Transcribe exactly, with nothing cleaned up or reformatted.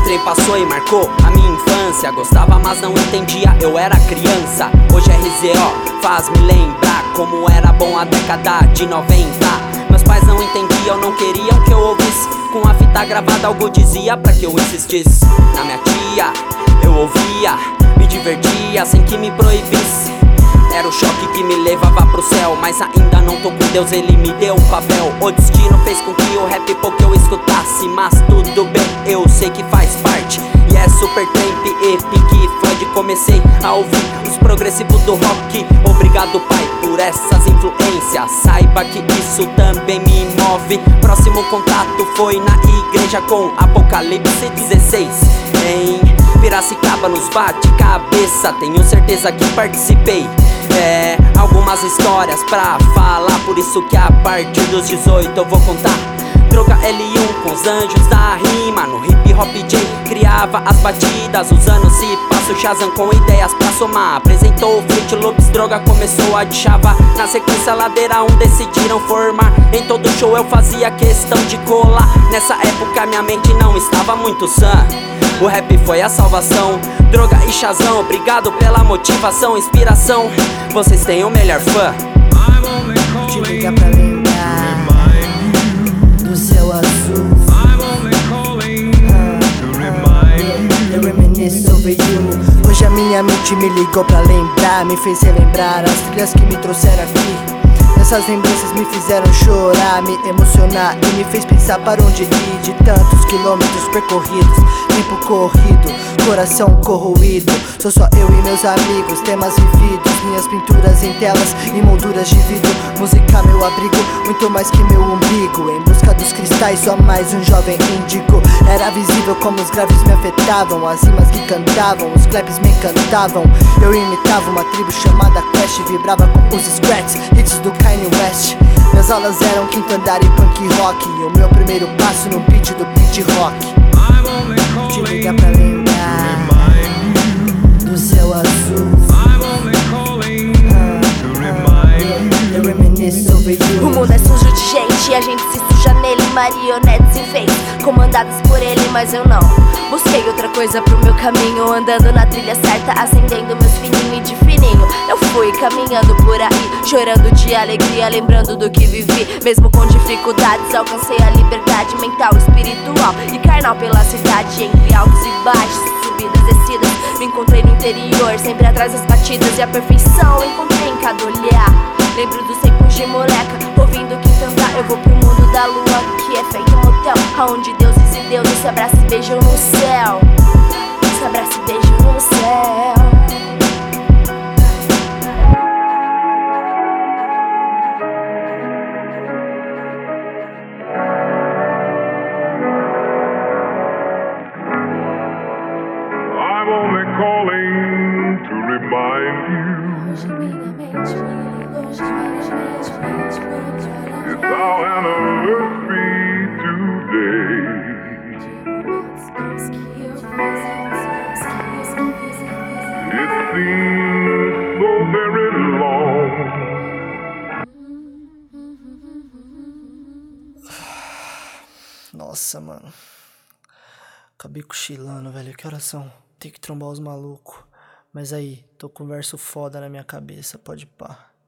trem passou e marcou a minha infância. Gostava, mas não entendia, eu era criança. Hoje R Z O faz me lembrar como era bom a década de noventa. Meus pais não entendiam, não queriam que eu ouvisse. Com a fita gravada algo dizia pra que eu insistisse. Na minha tia eu ouvia, me divertia sem que me proibisse. Era o choque que me levava pro céu, mas ainda não tô com Deus, ele me deu um papel. O destino fez com que o rap pouco eu escutasse, mas tudo bem, eu sei que faz parte. E é Super Tramp e Pink Floyd, comecei a ouvir os progressivos do rock. Obrigado, pai, por essas influências, saiba que isso também me move. Próximo contato foi na igreja com Apocalipse dezesseis. Em Piracicaba nos bate-cabeça, tenho certeza que participei. É, algumas histórias pra falar, por isso que a partir dos dezoito eu vou contar. Droga L um com os anjos da rima, no hip hop J criava as batidas. Os anos se passam, Shazam com ideias pra somar. Apresentou o Fruit Loops, droga começou a deschavar. Na sequência ladeira um decidiram formar. Em todo show eu fazia questão de colar. Nessa época minha mente não estava muito sã, o rap foi a salvação. Droga e Shazam, obrigado pela motivação, inspiração. Vocês têm o melhor fã. Te liga pra lembrar do céu azul. Eu reminisço over you. Hoje a minha mente me ligou pra lembrar, me fez relembrar as trilhas que me trouxeram aqui. Essas lembranças me fizeram chorar, me emocionar e me fez pensar para onde ir. De tantos quilômetros percorridos, tempo corrido, coração corroído. Sou só eu e meus amigos, temas vividos, minhas pinturas em telas e molduras de vidro. Música meu abrigo, muito mais que meu umbigo. Em busca dos cristais, só mais um jovem índigo. Era visível como os graves me afetavam, as rimas que cantavam, os claps me encantavam. Eu imitava uma tribo chamada Clash, vibrava com os scratches, hits do Kanye West. Minhas aulas eram quinto andar e punk rock, e o meu primeiro passo no beat do beat rock. Te liga pra lembrar do céu azul. Eu reminisço over you. O mundo é sujo de gente e a gente se suja nele. Marionetes enfeites, comandadas por ele, mas eu não. Busquei outra coisa pro meu caminho, andando na trilha certa, acendendo meus fininho e de fininho. Eu fui caminhando por aí, chorando de alegria, lembrando do que vivi. Mesmo com dificuldades, alcancei a liberdade mental, espiritual e carnal pela cidade. Entre altos e baixos, subidas e descidas, me encontrei no interior, sempre atrás das batidas. E a perfeição encontrei em cada olhar. Lembro dos tempos de moleca, ouvindo quinto andar. Eu vou pro mundo da lua, que é feito um motel, aonde deuses e deuses se abraçam e beijam no céu. Se abraçam e beijam no céu. I'm only calling to remind you it's our anniversary today. It seems so very long. Nossa, mano. Acabei cochilando, velho. Que horas são? Tem que trombar os malucos. Mas aí, tô com um verso foda na minha cabeça, pode pá.